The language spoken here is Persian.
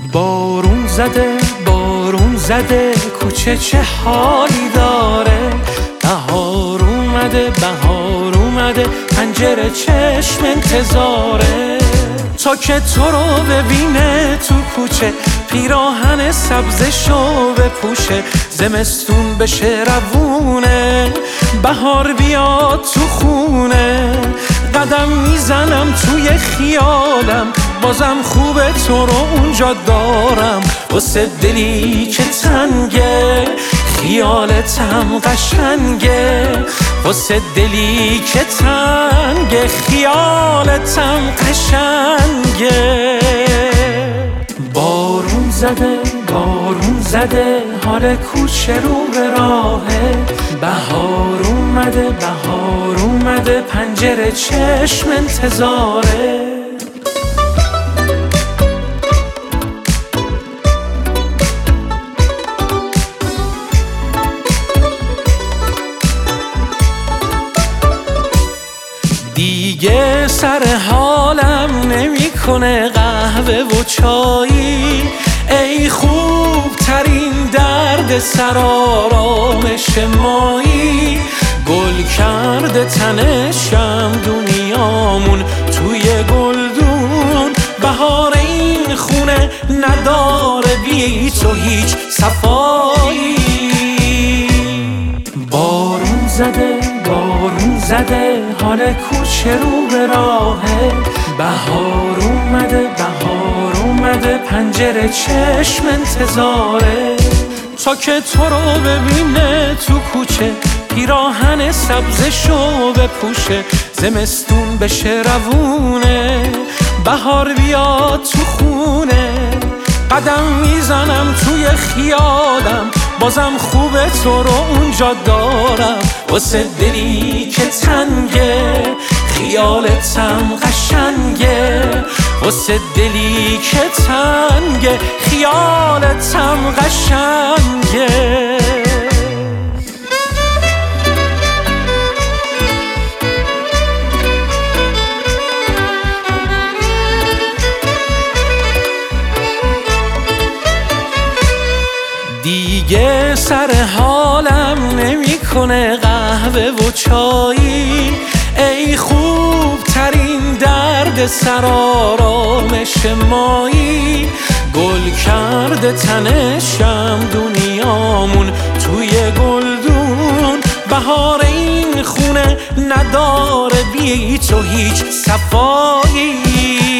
بارون زده کوچه چه حالی داره، بهار اومده پنجره چشم انتظاره. تا که تو رو ببینه تو کوچه، پیراهن سبزشو بپوشه، زمستون بشه روونه، بهار بیاد تو خونه. قدم میزنم توی خیالم، بازم خوبه تو رو اونجا دارم. واسه دلی که تنگه، خیالتم قشنگه. واسه دلی که تنگه، خیالتم قشنگه. بارون زده حال کوچه رو به راهه، بهار اومده پنجره چشم انتظاره. دیگه سر حالم نمیکنه قهوه و چایی، ای خوب ترین درد سر آرامش مایی. گل کرده تنشم دنیامون توی گلدون، بهار این خونه نداره بی تو هیچ صفایی. بارون زده حال کوچه رو به راهه، بهار اومده پنجره چشم انتظاره. تا که تو رو ببینه تو کوچه، پیراهن سبزشو بپوشه، زمستون بشه روونه، بهار بیاد تو خونه. قدم میزنم توی خیالم، بازم خوبه تو رو اونجا دارم. واسه دلی که تنگه، خیالتم قشنگه. واسه دلی که تنگه، خیالتم قشنگه. دیگه سر حالم نمیکنه قهوه و چایی، ای خوب ترین درد سر آرامش مایی. گل کرده تنشم دنیامون توی گلدون، بهار این خونه نداره بی تو هیچ صفایی.